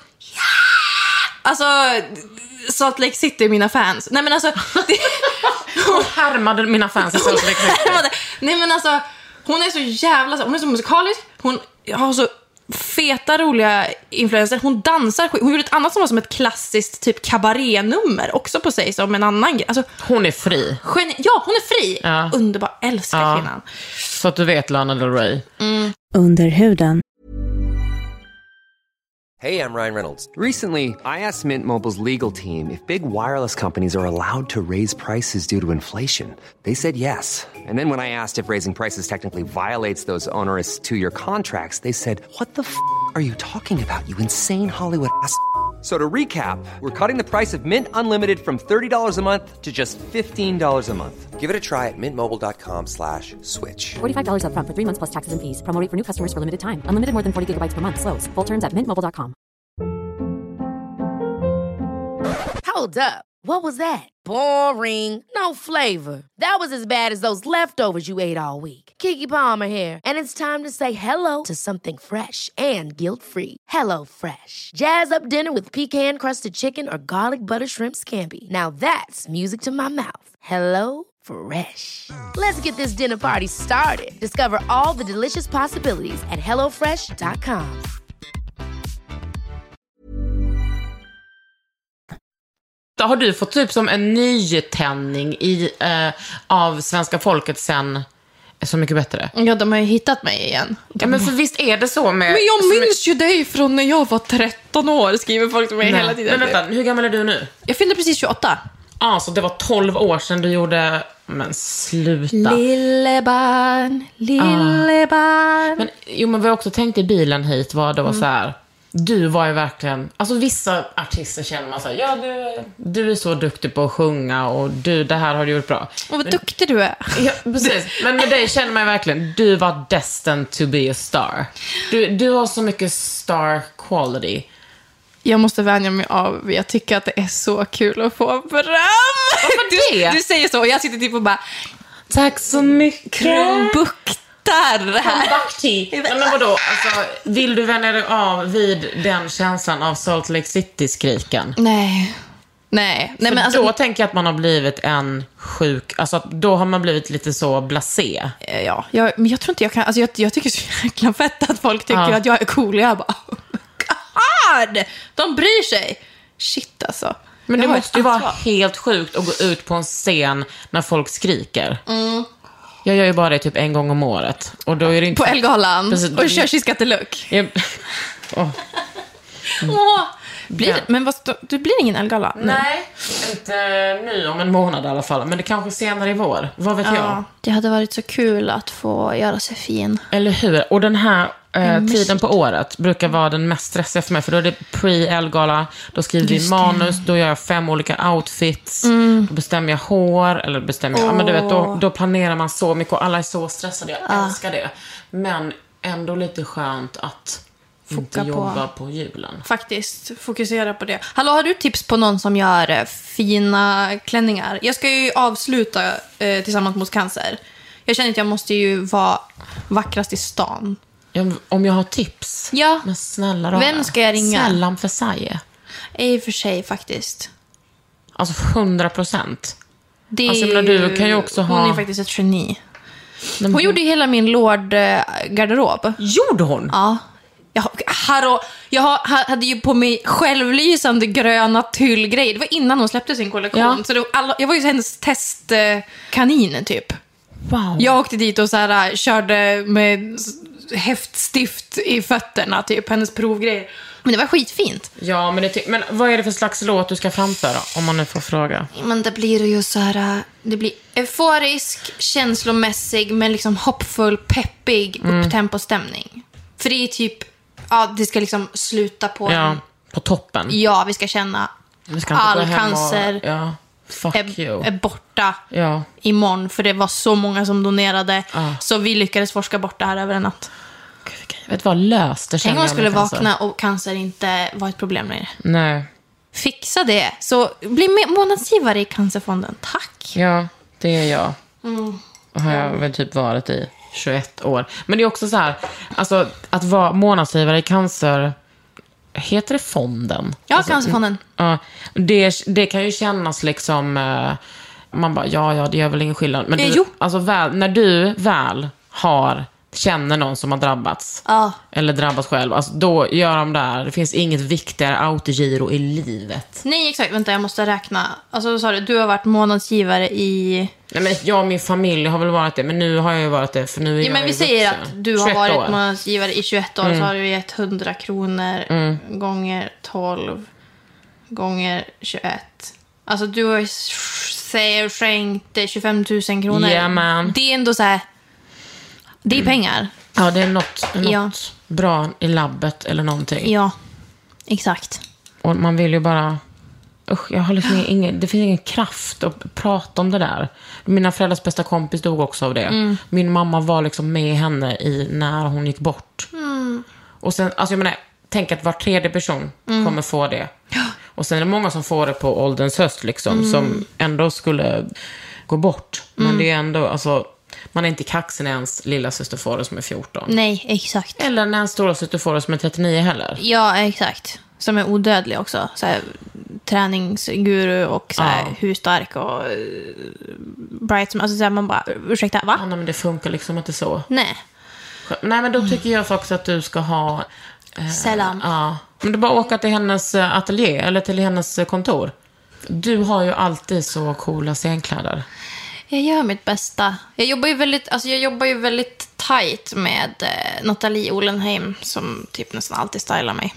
Salt Lake City är mina fans. Nej men alltså hon härmade mina fans i Salt Lake City. Nej men alltså, hon är så jävla, hon är så musikalisk. Hon har så feta roliga influenser. Hon dansar, hon gjorde ett annat som var som ett klassiskt typ kabarénummer också på sig som en annan grej. Alltså, hon är fri. Ja, hon är fri. Ja. Underbar, älskar kvinnan. Så att du vet, Lana Del Rey. Under huden. Hey, I'm Ryan Reynolds. Recently, I asked Mint Mobile's legal team if big wireless companies are allowed to raise prices due to inflation. They said yes. And then when I asked if raising prices technically violates those onerous 2-year contracts, they said, "What the f*** are you talking about, you insane Hollywood ass?" So to recap, we're cutting the price of Mint Unlimited from $30 a month to just $15 a month. Give it a try at mintmobile.com/switch. $45 up front for 3 months plus taxes and fees. Promo rate for new customers for limited time. Unlimited more than 40 gigabytes per month. Slows full terms at mintmobile.com. Hold up. What was that? Boring. No flavor. That was as bad as those leftovers you ate all week. Keke Palmer here, and it's time to say hello to something fresh and guilt-free. Hello Fresh. Jazz up dinner with pecan-crusted chicken or garlic butter shrimp scampi. Now that's music to my mouth. Hello Fresh. Let's get this dinner party started. Discover all the delicious possibilities at hellofresh.com. Har du fått typ som en nytändning av svenska folket sen Så mycket bättre? Ja, de har ju hittat mig igen. Ja, men för visst är det så med... Men jag minns ju dig från när jag var 13 år, skriver folk till mig hela tiden. Men vänta, hur gammal är du nu? Jag fyllde precis 28. Så det var 12 år sedan du gjorde... Men sluta. Lillebarn. Men vi har också tänkt i bilen hit vad det var så här. Du var ju verkligen... Alltså vissa artister känner man så här, ja du är så duktig på att sjunga och det här har du gjort bra. Och vad duktig du är. Ja, precis. Men med dig känner man verkligen, du var destined to be a star. Du har så mycket star quality. Jag måste vänja mig av. Jag tycker att det är så kul att få beröm. Varför det? Du säger så och jag sitter typ och bara, tack så mycket. Men vadå? Alltså, vill du vänja dig av vid den känslan av Salt Lake City-skriken? Nej, men alltså, då tänker jag att man har blivit en sjuk... Alltså då har man blivit lite så blasé. Ja, men jag tror inte jag kan... Alltså jag tycker så jäkla fett att folk tycker att jag är cool. Jag bara, oh my God! De bryr sig. Shit alltså. Men det måste ju vara helt sjukt att gå ut på en scen när folk skriker. Jag gör ju bara det typ en gång om året. Och då är det inte... På Elgalan. Och kör She's Got the Look. Men det blir ingen Elgala? Nej, inte nu om en månad i alla fall. Men det kanske senare i vår. Vad vet jag? Det hade varit så kul att få göra sig fin. Eller hur? Och den här tiden på året brukar vara den mest stressiga för mig. För då är det pre-Elgala. Då skriver vi manus. Då gör jag 5 olika outfits. Då bestämmer jag hår. Eller bestämmer jag... Men du vet, då planerar man så mycket. Och alla är så stressade. Jag älskar det. Men ändå lite skönt att... inte jobba på julen. Faktiskt, fokusera på det. Hallå, har du tips på någon som gör fina klänningar? Jag ska ju avsluta tillsammans mot cancer. Jag känner att jag måste ju vara vackrast i stan. Om jag har tips? Ja. Men snälla då. Vem ska jag ringa? Sällan för sig. I och för sig faktiskt. Alltså 100%. Det alltså men du kan ju också ha... Hon är faktiskt ett geni. Hon gjorde ju hela min Lord-garderob. Gjorde hon? Ja. Jag hade ju på mig självlysande gröna tyllgrej. Det var innan hon släppte sin kollektion. Ja. Så jag var ju hennes testkanin typ. Wow. Jag åkte dit och så här, körde med häftstift i fötterna typ, hennes provgrejer. Men det var skitfint. Ja, men vad är det för slags låt du ska framföra, om man nu får fråga? Men det blir ju så här, det blir euforisk, känslomässig, men liksom hoppfull, peppig, upptempostämning. För det är typ, det ska liksom sluta på på toppen. Ja, vi ska känna all cancer är borta imorgon. För det var så många som donerade. Så vi lyckades forska bort det här över en natt. Jag vet vad löst det känner. En gång skulle vakna och cancer inte var ett problem längre. Nej. Fixa det. Så bli månadsgivare i Cancerfonden. Tack. Ja, det är jag. Och har jag väl typ varit i 21 år. Men det är också så här, alltså att vara månadsgivare i cancer, heter det fonden? Ja, alltså, Cancerfonden. Ja, det kan ju kännas liksom man bara, ja, det gör väl ingen skillnad. Men alltså när du känner någon som har drabbats eller drabbats själv, alltså då gör de där, det finns inget viktigare autogiro i livet. Nej, exakt, vänta, jag måste räkna. Alltså, sorry, du har varit månadsgivare i... Nej, men jag och min familj har väl varit det, men nu har jag ju varit det, för nu är jag men vi säger att du har varit månadsgivare i 21 år, så har du gett 100 kronor gånger 12 gånger 21. Alltså du har skänkt 25 000 kronor. Yeah, man. Det är ändå så här, det är pengar. Ja, det är något bra i labbet eller någonting. Ja, exakt. Och man vill ju bara... Usch, jag har liksom det finns ingen kraft att prata om det där. Mina föräldrars bästa kompis dog också av det. Min mamma var liksom med henne när hon gick bort. Och sen, alltså jag menar, tänk att var tredje person kommer få det. Och sen är det många som får det på ålderns höst liksom, som ändå skulle gå bort. Men det är ändå, alltså, man är inte kaxig när ens lilla syster får det som är 14. Nej, exakt. Eller när ens stora syster får det som är 39 heller. Ja, exakt. Som är odödlig också. Så här, träningsguru och så här, hur stark och bright som, alltså så här, man bara, ursäkta, va? Ja, men det funkar liksom inte så. Nej, men då tycker jag faktiskt att du ska ha... sällan. Ja. Men du bara åka till hennes ateljé eller till hennes kontor. Du har ju alltid så coola scenkläder. Jag gör mitt bästa. Jag jobbar ju väldigt tight med Nathalie Olenheim som typ nästan alltid stylar mig.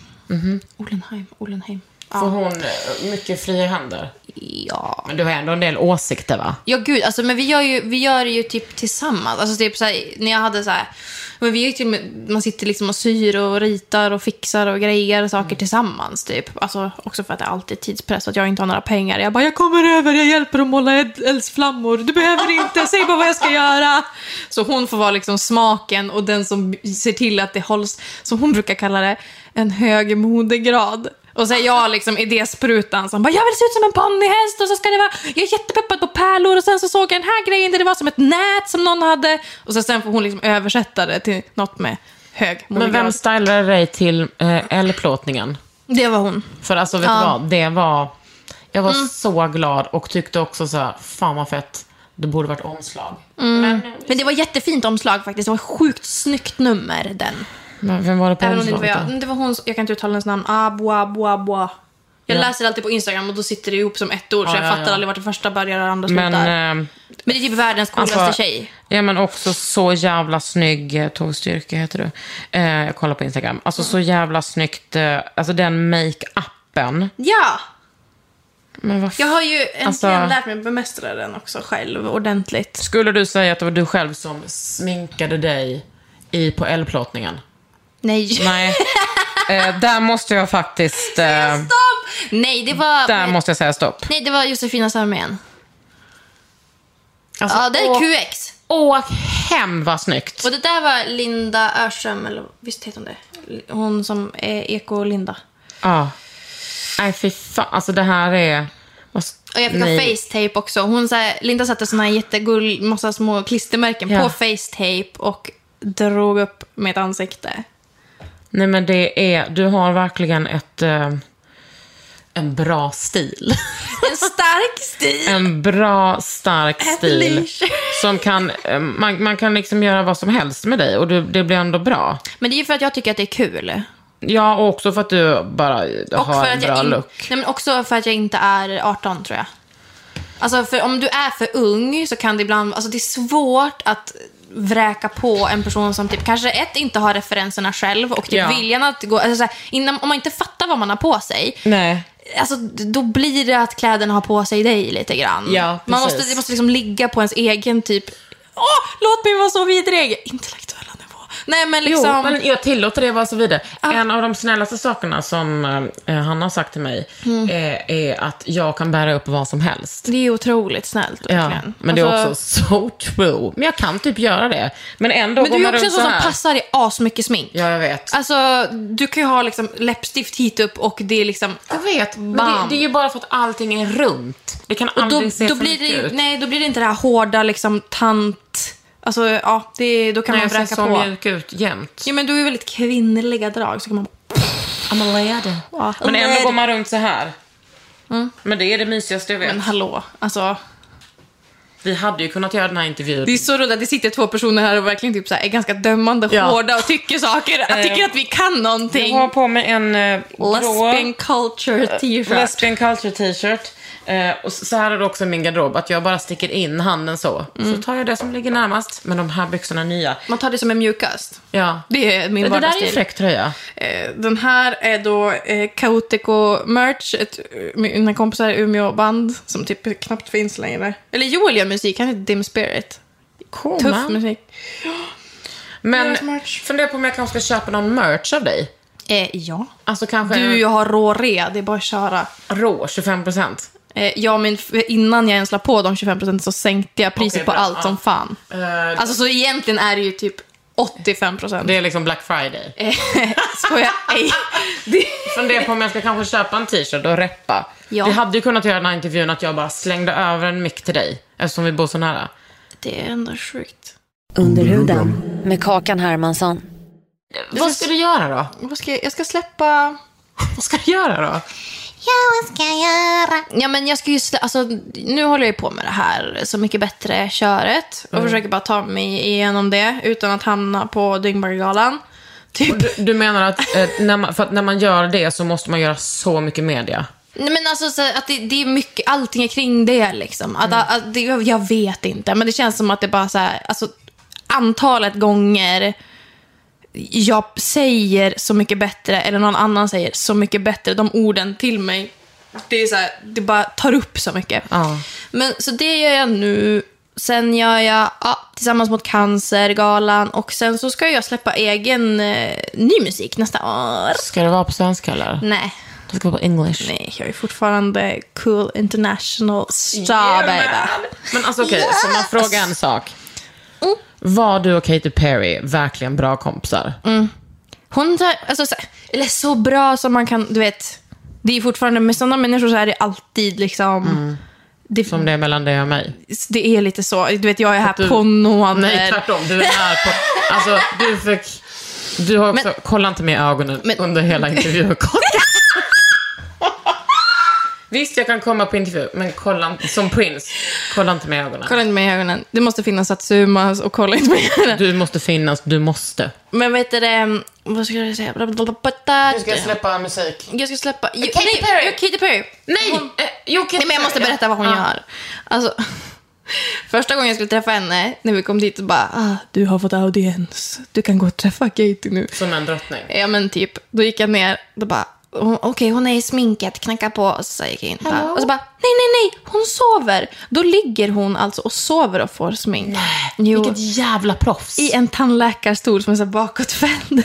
Olenheim. Ja. Får hon mycket fria händer? Ja. Men du har ändå en del åsikter, va? Ja, gud. Alltså, men vi gör det ju typ tillsammans. Alltså typ så här, när jag hade så här... Men vi är ju till och med, man sitter liksom och syr och ritar och fixar och grejer saker tillsammans typ. Alltså också för att det är alltid tidspress, att jag inte har några pengar. Jag bara, jag kommer över, jag hjälper att måla eldsflammor. Du behöver inte, säg bara vad jag ska göra. Så hon får vara liksom smaken och den som ser till att det hålls, som hon brukar kalla det, en hög modegrad. Och så är jag liksom idésprutan som bara, jag vill se ut som en ponnyhäst och så ska det vara, jag är jättepeppad på pärlor och sen så såg jag den här grejen där det var som ett nät som någon hade och så sen får hon liksom översätta det till något med hög modegrad. Men vem stylade dig till L-plåtningen? Det var hon. För alltså vet du vad, jag var så glad och tyckte också så här, fan vad fett, det borde varit omslag. Men det var jättefint omslag faktiskt, det var ett sjukt snyggt nummer den. Men vem var det på omslaget? Det var hon, jag kan inte uttala hennes namn. Boa. Jag läser alltid på Instagram och då sitter det ihop som ett ord. Så jag fattar aldrig vart det första börjar och det andra slutar. Men det är typ världens coolaste tjej. Ja, men också så jävla snygg. Tågstyrka heter du. Jag kollar på Instagram. Alltså så jävla snyggt. Alltså den make-upen. Ja. Men jag har ju äntligen lärt mig bemästra den också själv ordentligt. Skulle du säga att det var du själv som sminkade dig på L-plåtningen? Nej. Där måste jag faktiskt... Stopp! Nej, det var... Där måste jag säga stopp. Nej, det var Josefina Sarmén. Alltså, ja, det är QX. Åk hem, vad snyggt. Och det där var Linda Örström, eller visst heter hon det? Hon som är Eko-Linda. Ja. Nej, fy fan. Alltså det här är... Och jag fick ha facetape också. Hon, Linda satte såna här massa små klistermärken på facetape och drog upp mitt ansikte. Nej, men du har verkligen en bra stil. En stark stil. En bra, stark stil. Som kan, man kan liksom göra vad som helst med dig och det blir ändå bra. Men det är ju för att jag tycker att det är kul. Ja, och också för att du bara har en bra look. Nej, men också för att jag inte är 18, tror jag. Alltså, för om du är för ung så kan det ibland... Alltså, det är svårt att vräka på en person som typ kanske inte har referenserna själv och typ viljan att gå... Alltså, om man inte fattar vad man har på sig... Nej. Alltså, då blir det att kläderna har på sig dig lite grann. Ja, precis. Det måste liksom ligga på ens egen typ... låt mig vara så vidrig! Intellektuella nivå. Nej, men liksom... Jo, men jag tillåter det vara så vidare. En av de snällaste sakerna som han har sagt till mig är att jag kan bära upp vad som helst. Det är otroligt snällt, verkligen. Ja, men det är också so true. Men jag kan typ göra det. Men ändå men du är också så som passar i asmycket smink. Ja, jag vet. Alltså, du kan ju ha liksom läppstift hit upp och det är liksom... Jag vet, men det är ju bara för att allting är runt. Det kan aldrig se så mycket ut. Nej, då blir det inte det här hårda liksom tant... Alltså, ja, då kan man vräka på. Nej, så mjuk ut jämt. Ja, men du är väldigt kvinnliga drag, så kan man... I'm a lady. Ja, men ändå går man runt så här. Men det är det mysigaste jag vet. Men hallå, alltså... Vi hade ju kunnat göra den här intervjun. Det är så roligt att det sitter två personer här och verkligen typ så här är ganska dömande, hårda och tycker saker. Jag tycker att vi kan någonting. Jag har på mig en Lesbian Culture t-shirt. Lesbian Culture t-shirt. Och så här är det också min garderob, att jag bara sticker in handen så. Så tar jag det som ligger närmast. Men de här byxorna är nya. Man tar det som är mjukast. Ja. Det är min vardagsstil. Det där är fräck tröja. Den här är då Kaotiko Merch, mina kompisar i Umeå-band som typ knappt finns längre. Eller Joel gör musik, han heter Dim Spirit. Cool, tuff musik. Men funderar på om jag kanske ska köpa någon merch av dig. Ja. Alltså kanske... Jag har rårea, det är bara att köra. Rå, 25%? Ja, men innan jag ens la på de 25% så sänkte jag priset på allt som fan. Alltså så egentligen är det ju typ 85%. Det är liksom Black Friday. Skojar. Funderar på om jag ska kanske köpa en t-shirt och reppa. Ja. Vi hade ju kunnat göra den här intervjun att jag bara slängde över en mick till dig. Eftersom vi bor så nära. Det är ändå sjukt. Under huden med Kakan Hermansson. Vad ska du göra då? Jag ska släppa... Vad ska du göra då? Vad ska jag göra? Ja, men jag ska ju alltså, nu håller jag på med det här Så mycket bättre köret. Och försöker bara ta mig igenom det utan att hamna på Dyngbaggegalan. Typ. Du menar att, när man gör det så måste man göra så mycket media? Nej, men alltså så att det är mycket, allting är kring det liksom. Att jag vet inte, men det känns som att det bara så här, alltså antalet gånger jag säger Så mycket bättre eller någon annan säger Så mycket bättre, de orden till mig, det är så här, det bara tar upp så mycket. Men så det gör jag nu. Sen gör jag Tillsammans mot cancergalan. Och sen så ska jag släppa egen ny musik nästa år. Ska det vara på svenska eller? Nej. Det ska vara på English. Nej, jag är fortfarande cool international star, baby. Men alltså okej, så man frågar en sak. Var du och Katy Perry verkligen bra kompisar? Hon tar, alltså, eller så bra som man kan, du vet. Det är fortfarande, med sådana människor så är det alltid liksom som det är mellan dig och mig. Det är lite så, du vet, jag är här på nåder. Nej, tvärtom, du är här på. Alltså, du har också, kolla inte med ögonen under hela intervjun. Visst, jag kan komma på intervju, men kolla, som Prince, kolla inte med ögonen. Kolla inte med ögonen. Det måste finnas Satsumas och kolla inte med ögonen. Du måste finnas, du måste. Men vet du det, vad ska jag säga? Du ska släppa musik. Jag ska släppa... Katy Perry. Nej, men jag måste berätta vad hon gör. Alltså, första gången jag skulle träffa henne, när vi kom dit och bara, du har fått audiens. Du kan gå och träffa Katy nu. Som en drottning. Ja, men typ. Då gick jag ner, då bara... Okej, hon är i sminket, knackar på, och så gick jag in. Och så bara, nej, hon sover. Då ligger hon alltså och sover och får smink. Nej, vilket jävla proffs. I en tandläkarstol som är så bakåtvänd.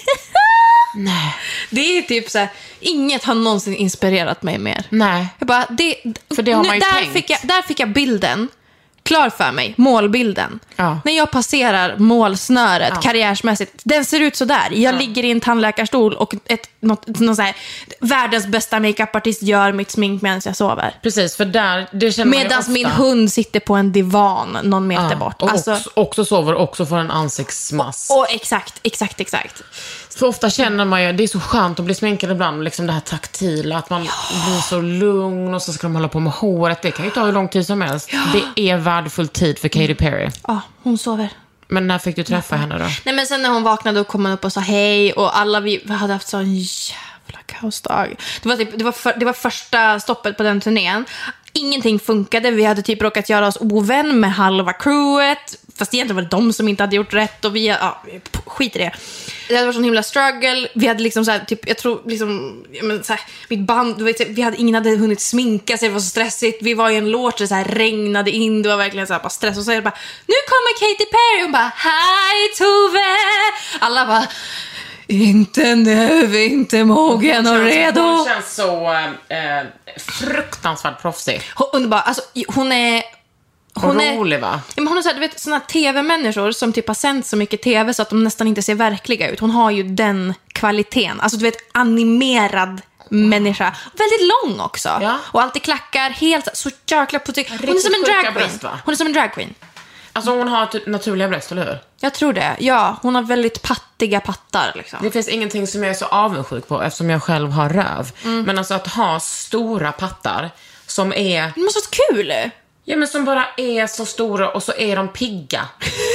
Nej. Det är typ så här, inget har någonsin inspirerat mig mer. Nej. Jag bara, för det har man ju tänkt. Där fick jag bilden klar för mig, målbilden. När jag passerar målsnöret karriärsmässigt, den ser ut så där. Jag ligger i en tandläkarstol och någon så här, världens bästa makeupartist gör mitt smink medan jag sover. Precis, för där, det känner man ju ofta. Medan min hund sitter på en divan någon meter bort. Och också sover, också får en ansiktsmask. Och exakt. För ofta känner man ju, det är så skönt att bli sminkad ibland, liksom det här taktila, att man blir så lugn och så ska de hålla på med håret. Det kan ju ta hur lång tid som helst. Det är värdefull tid för Katy Perry. Ja, hon sover. Men när fick du träffa henne då? Nej, men sen när hon vaknade och kom upp och sa hej, och alla vi hade haft sån jävla kaosdag. Det var första stoppet på den turnén. Ingenting funkade. Vi hade typ råkat göra oss ovän med halva crewet. Fast egentligen var det de som inte hade gjort rätt. Och vi, skit i det. Det hade varit sån himla struggle. Vi hade liksom så här, typ, jag tror liksom, så här, mitt band, du vet, ingen hade hunnit sminka sig, det var så stressigt. Vi var i en låt, det så här regnade in, det var verkligen så här bara stress. Och så är det bara, nu kommer Katy Perry. Och bara, hej Tove. Alla bara, inte nu, inte mogen och redo. Hon känns så fruktansvärt proffsig. Underbar, alltså hon är rolig, va? Ja, men hon är så här, du vet, såna tv-människor som typ har sänt så mycket tv så att de nästan inte ser verkliga ut. Hon har ju den kvaliteten. Alltså du vet, animerad människa. Väldigt lång också. Ja. Och alltid klackar helt så jäkla på tyg. Hon är som en drag queen. Hon är som en drag queen. Alltså hon har typ naturliga bröst, eller hur? Jag tror det, ja. Hon har väldigt pattiga pattar liksom. Det finns ingenting som jag är så avundsjuk på eftersom jag själv har röv. Men alltså att ha stora pattar som är... Det måste vara kul. Ja, men som bara är så stora och så är de pigga.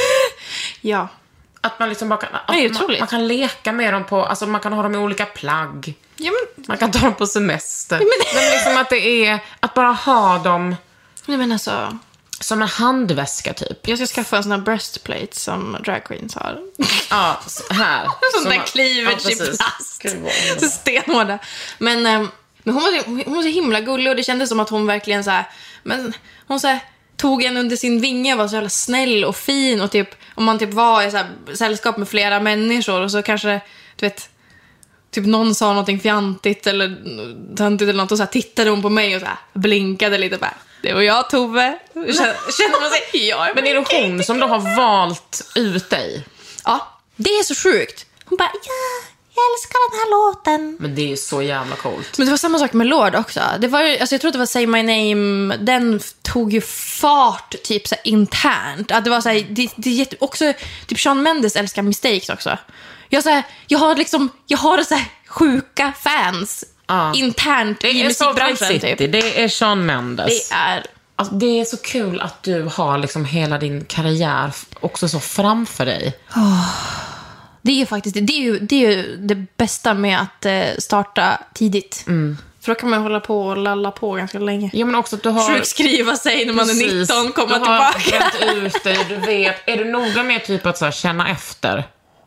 Ja. Att man liksom bara kan... Man kan leka med dem på... Alltså man kan ha dem i olika plagg. Ja, men... Man kan ta dem på semester. Men liksom att det är... Att bara ha dem... Nej, men alltså... Som en handväska typ. Jag ska skaffa en sån här breastplate som drag queens har. Ja, här. Sån där cleavage i plast. Så stenhårda. Men hon var så himla gullig och det kändes som att hon verkligen så här, men hon så här, tog en under sin vinge och var så jävla snäll och fin och typ om man typ var i så här sällskap med flera människor och så kanske du vet typ någon sa någonting fjantigt eller töntigt eller något, och så här tittade hon på mig och så här blinkade lite bara. Det var jag, Tove. Känner man sig, ja. Men är det hon som då har valt ut dig? Ja, det är så sjukt. Hon bara, jag älskar den här låten. Men det är så jävla coolt. Men det var samma sak med Lord också. Det var ju, alltså jag tror att det var Say My Name. Den tog ju fart typ så här internt. Att det var så här, det också typ Shawn Mendes älskar Mistakes också. Jag har så här sjuka fans internt i musikbranschen typ. Det är Shawn Mendes. Det är så kul att du har liksom hela din karriär också så framför dig. Det är faktiskt det är ju det bästa med att starta tidigt. För då kan man hålla på och lalla på ganska länge. Ja, men också att du har sjukskriva sig när man är 19, komma tillbaka. Du har bränt ut dig, du vet. Är du noga med typ att så här, känna efter?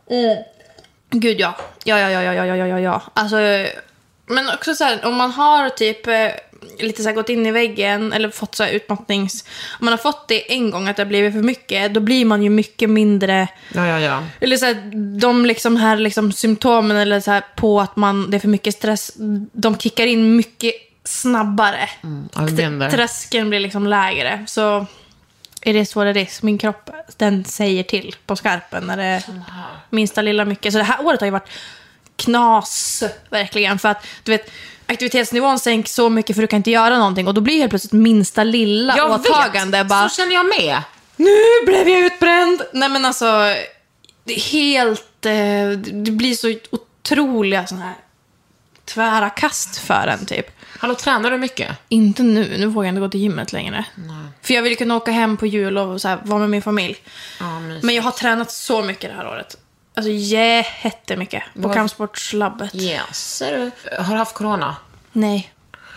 Gud, ja. Ja. Alltså, men också så här, om man har typ lite så här gått in i väggen eller fått så här utmattnings... Om man har fått det en gång att det har blivit för mycket, då blir man ju mycket mindre... Ja. Eller så här, de liksom här liksom symptomen eller så här på att det är för mycket stress, de kickar in mycket snabbare. Tröskeln blir liksom lägre. Så är det så det är. Min kropp, den säger till på skarpen när det är minsta lilla mycket. Så det här året har ju varit knas verkligen, för att du vet, aktivitetsnivån sänks så mycket för du kan inte göra någonting, och då blir helt plötsligt minsta lilla åtagande bara, så känner jag med. Nu blev jag utbränd. Nej, men alltså, det är helt det blir så otroliga såna här tvära kast för en typ. Hallå, tränar du mycket? Inte nu vågar jag inte gå till gymmet längre. Nej. För jag vill kunna åka hem på jul och så här, vara med min familj. Men jag har tränat så mycket det här året. Alltså jättemycket. På kampsportslabbet. Yes. Har du haft corona? Nej.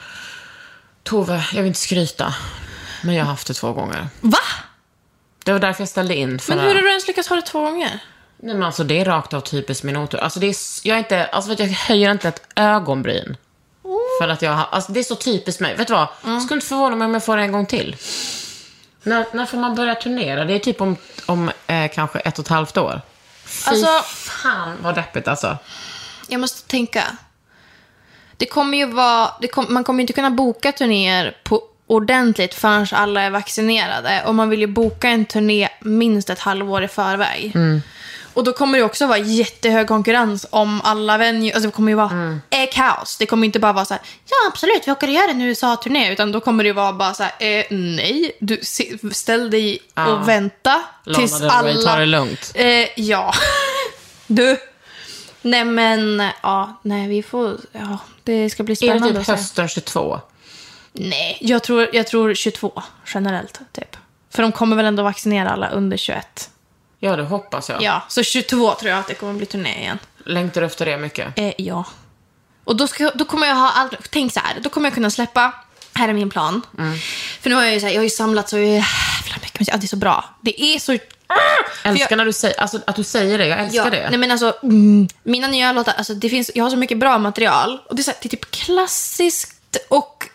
Tove, jag vill inte skryta, men jag har haft det 2 gånger. Va? Det var därför jag ställde in. Men hur har du ens lyckats ha det 2 gånger? Nej, men alltså det är rakt av typiskt min otur. Alltså jag höjer inte ett ögonbryn. För att alltså det är så typiskt mig. Vet du vad? Skulle inte förvåna mig om jag får det en gång till. När får man börja turnera? Det är typ om kanske 1,5 år. Fy fan vad deppigt alltså. Jag måste tänka. Det kommer ju vara... man kommer inte kunna boka turnéer på ordentligt förrän alla är vaccinerade. Och man vill ju boka en turné minst 1 halvår i förväg. Och då kommer det också vara jättehög konkurrens om alla venues. Alltså det kommer ju vara kaos. Det kommer inte bara vara så här, ja absolut, vi åker och gör en USA-turné. Utan då kommer det ju vara bara så här, nej, du ställ dig och vänta tills alla... tar det lugnt. Ja. Du. Nej men, vi får... Ja, det ska bli spännande. Är det typ hösten 22? Nej, jag tror 22 generellt typ. För de kommer väl ändå vaccinera alla under 21. Ja, det hoppas jag. Ja, så 22 tror jag att det kommer bli turné igen. Längtar du efter det mycket? Ja. Och då kommer jag ha allt... Tänk så här, då kommer jag kunna släppa... Här är min plan. För nu har jag har ju samlat så jävla mycket musik. Det är så bra. Det är så... Älskar när du säger... Alltså att du säger det, jag älskar det. Nej men alltså, mina nya låtar... Alltså jag har så mycket bra material. Och det är, så här, det är typ klassiskt och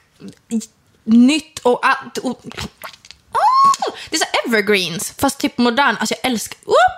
nytt och det är så evergreens, fast typ modern. Alltså jag älskar...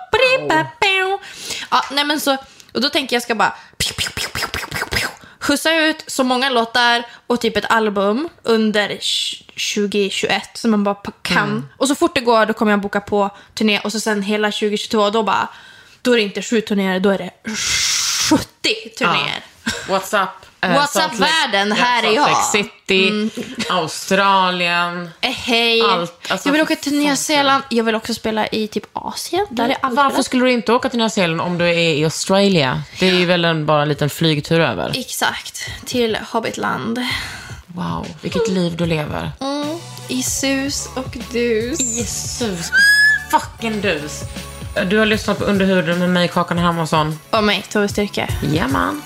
Ja, nej men så... Och då tänker jag ska bara... skjutsa ut så många låtar och typ ett album under 2021 som man bara kan. Och så fort det går, då kommer jag boka på turné. Och så sen hela 2022, då är det inte 7 turnéer, då är det 70 turnéer. What's up? WhatsApp-världen, här är jag. Salt Lake City, Australien. Hej. Allt. Alltså, jag vill åka till Nya Zeeland. Jag vill också spela i typ Asien. Varför skulle du inte åka till Nya Zeeland om du är i Australien? Det är ju väl bara en liten flygtur över. Exakt, till Hobbitland. Wow, vilket liv du lever. I sus och dus. I sus fucking dus. Du har lyssnat på Underhuden med mig, Kakan Hermansson. Och mig, Tove Styrke. Ja, man.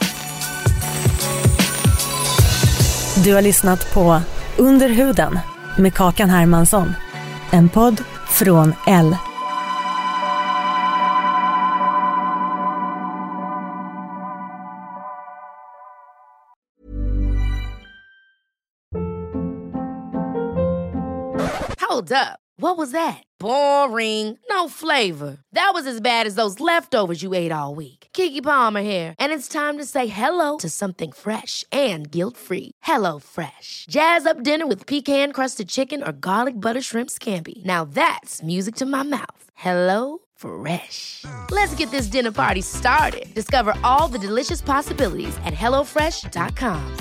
Du har lyssnat på Underhuden med Kakan Hermansson. En podd från L. Hold up. What was that? Boring. No flavor. That was as bad as those leftovers you ate all week. Keke Palmer here, and it's time to say hello to something fresh and guilt-free. Hello Fresh. Jazz up dinner with pecan-crusted chicken or garlic butter shrimp scampi. Now that's music to my mouth. Hello Fresh. Let's get this dinner party started. Discover all the delicious possibilities at hellofresh.com.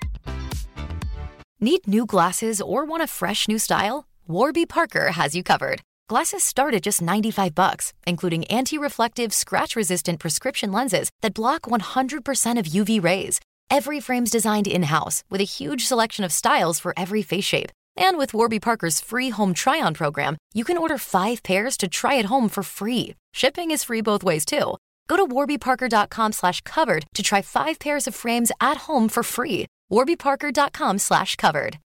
Need new glasses or want a fresh new style? Warby Parker has you covered. Glasses start at just $95, including anti-reflective, scratch-resistant prescription lenses that block 100% of UV rays. Every frame's designed in-house with a huge selection of styles for every face shape. And with Warby Parker's free home try-on program, you can order 5 pairs to try at home for free. Shipping is free both ways, too. Go to warbyparker.com/covered to try 5 pairs of frames at home for free. warbyparker.com/covered.